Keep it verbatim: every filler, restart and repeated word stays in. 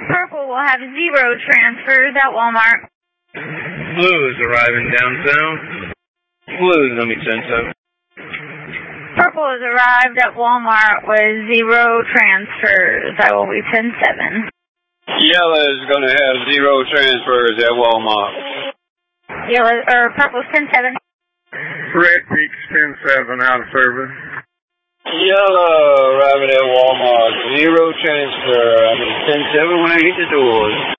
Purple will have zero transfers at Walmart. Blue is arriving downtown. Blue is going to be ten seven. Purple has arrived at Walmart with zero transfers. I will be ten seven. Yellow is going to have zero transfers at Walmart. Yellow, or Purple's ten seven. Red Peak's ten seven out of service. Yellow arriving at Walmart. Zero transfer. I mean ten seven when I hit the doors.